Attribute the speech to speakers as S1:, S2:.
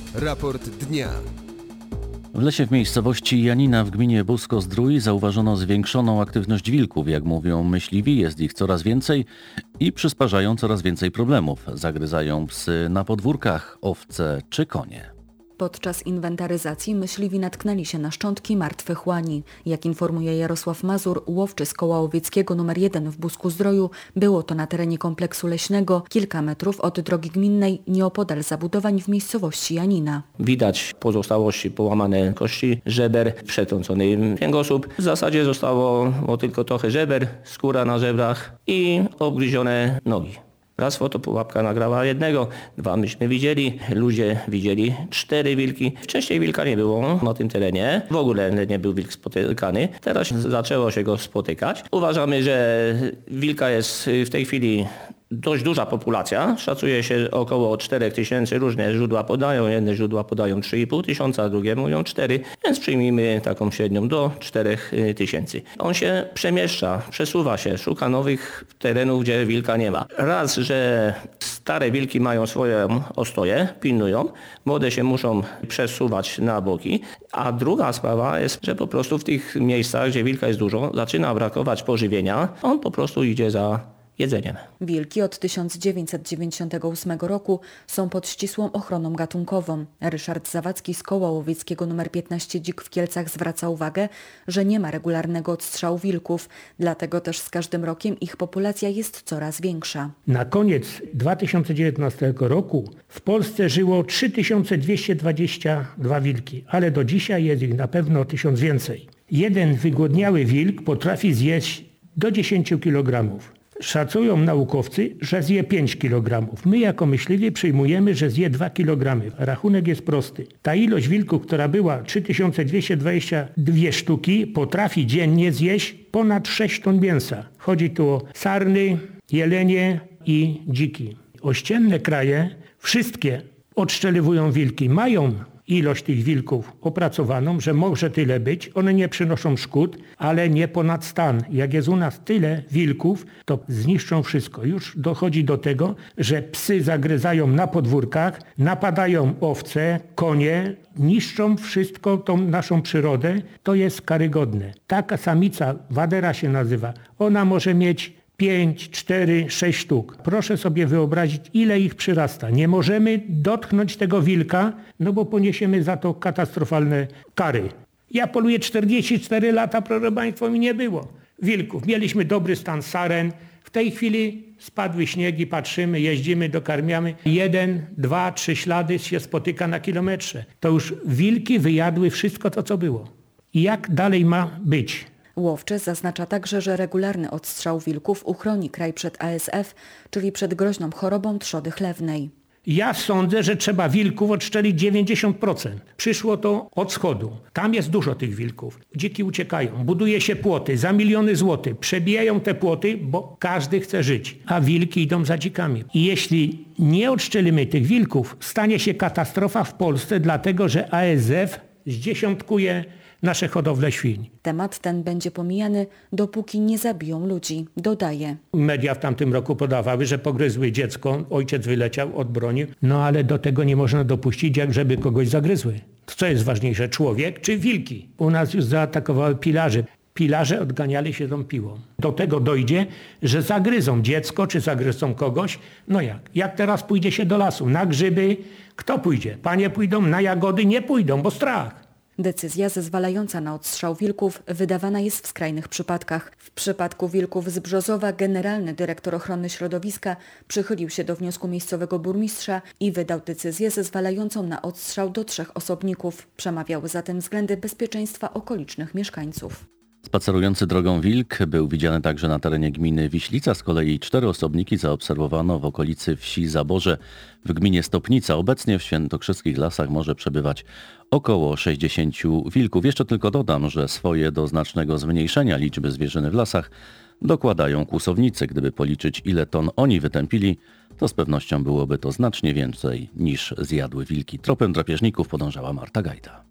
S1: Raport dnia.
S2: W lesie w miejscowości Janina w gminie Busko-Zdrój zauważono zwiększoną aktywność wilków. Jak mówią myśliwi, jest ich coraz więcej i przysparzają coraz więcej problemów. Zagryzają psy na podwórkach, owce czy konie.
S3: Podczas inwentaryzacji myśliwi natknęli się na szczątki martwych łani. Jak informuje Jarosław Mazur, łowczy z koła łowieckiego nr 1 w Busku-Zdroju, było to na terenie kompleksu leśnego, kilka metrów od drogi gminnej, nieopodal zabudowań w miejscowości Janina.
S4: Widać pozostałości, połamane kości żeber, przetrącony kręgosłup. W zasadzie zostało tylko trochę żeber, skóra na żebrach i obgryzione nogi. Raz fotopułapka nagrała jednego, dwa myśmy widzieli, ludzie widzieli 4 wilki. Wcześniej wilka nie było na tym terenie, w ogóle nie był wilk spotykany. Teraz zaczęło się go spotykać. Uważamy, że wilka jest w tej chwili dość duża populacja, szacuje się około 4 tysięcy, różne źródła podają, jedne źródła podają 3,5 tysiąca, drugie mówią 4, więc przyjmijmy taką średnią do 4 tysięcy. On się przemieszcza, przesuwa się, szuka nowych terenów, gdzie wilka nie ma. Raz, że stare wilki mają swoje ostoje, pilnują, młode się muszą przesuwać na boki, a druga sprawa jest, że po prostu w tych miejscach, gdzie wilka jest dużo, zaczyna brakować pożywienia, on po prostu idzie za jedzeniem.
S3: Wilki od 1998 roku są pod ścisłą ochroną gatunkową. Ryszard Zawadzki z koła łowieckiego nr 15 Dzik w Kielcach zwraca uwagę, że nie ma regularnego odstrzału wilków, dlatego też z każdym rokiem ich populacja jest coraz większa.
S5: Na koniec 2019 roku w Polsce żyło 3222 wilki, ale do dzisiaj jest ich na pewno 1000 więcej. Jeden wygłodniały wilk potrafi zjeść do 10 kg. Szacują naukowcy, że zje 5 kg. My jako myśliwi przyjmujemy, że zje 2 kg. Rachunek jest prosty. Ta ilość wilków, która była 3222 sztuki, potrafi dziennie zjeść ponad 6 ton mięsa. Chodzi tu o sarny, jelenie i dziki. Ościenne kraje wszystkie odszczeliwują wilki. Mają ilość tych wilków opracowaną, że może tyle być. One nie przynoszą szkód, ale nie ponad stan. Jak jest u nas tyle wilków, to zniszczą wszystko. Już dochodzi do tego, że psy zagryzają na podwórkach, napadają owce, konie, niszczą wszystko, tą naszą przyrodę. To jest karygodne. Taka samica, wadera się nazywa, ona może mieć 5, 4, 6 sztuk. Proszę sobie wyobrazić, ile ich przyrasta. Nie możemy dotknąć tego wilka, no bo poniesiemy za to katastrofalne kary. Ja poluję 44 lata, proszę Państwa, mi nie było wilków. Mieliśmy dobry stan saren. W tej chwili spadły śniegi, patrzymy, jeździmy, dokarmiamy. 1, 2, 3 ślady się spotyka na kilometrze. To już wilki wyjadły wszystko to, co było. I jak dalej ma być?
S3: Łowczy zaznacza także, że regularny odstrzał wilków uchroni kraj przed ASF, czyli przed groźną chorobą trzody chlewnej.
S5: Ja sądzę, że trzeba wilków odstrzelić 90%. Przyszło to od wschodu. Tam jest dużo tych wilków. Dziki uciekają, buduje się płoty za miliony złotych. Przebijają te płoty, bo każdy chce żyć, a wilki idą za dzikami. I jeśli nie odszczelimy tych wilków, stanie się katastrofa w Polsce, dlatego że ASF zdziesiątkuje nasze hodowle świń.
S3: Temat ten będzie pomijany, dopóki nie zabiją ludzi, dodaje.
S5: Media w tamtym roku podawały, że pogryzły dziecko, ojciec wyleciał, odbronił. No ale do tego nie można dopuścić, jak żeby kogoś zagryzły. Co jest ważniejsze, człowiek czy wilki? U nas już zaatakowały pilarze. Pilarze odganiali się tą piłą. Do tego dojdzie, że zagryzą dziecko, czy zagryzą kogoś. No jak? Jak teraz pójdzie się do lasu? Na grzyby? Kto pójdzie? Panie pójdą, na jagody nie pójdą, bo strach.
S3: Decyzja zezwalająca na odstrzał wilków wydawana jest w skrajnych przypadkach. W przypadku wilków z Brzozowa generalny dyrektor ochrony środowiska przychylił się do wniosku miejscowego burmistrza i wydał decyzję zezwalającą na odstrzał do 3 osobników. Przemawiały za tym względy bezpieczeństwa okolicznych mieszkańców.
S2: Spacerujący drogą wilk był widziany także na terenie gminy Wiślica. Z kolei 4 osobniki zaobserwowano w okolicy wsi Zaborze w gminie Stopnica. Obecnie w świętokrzyskich lasach może przebywać około 60 wilków. Jeszcze tylko dodam, że swoje do znacznego zmniejszenia liczby zwierzyny w lasach dokładają kłusownicy. Gdyby policzyć, ile ton oni wytępili, to z pewnością byłoby to znacznie więcej niż zjadły wilki. Tropem drapieżników podążała Marta Gajda.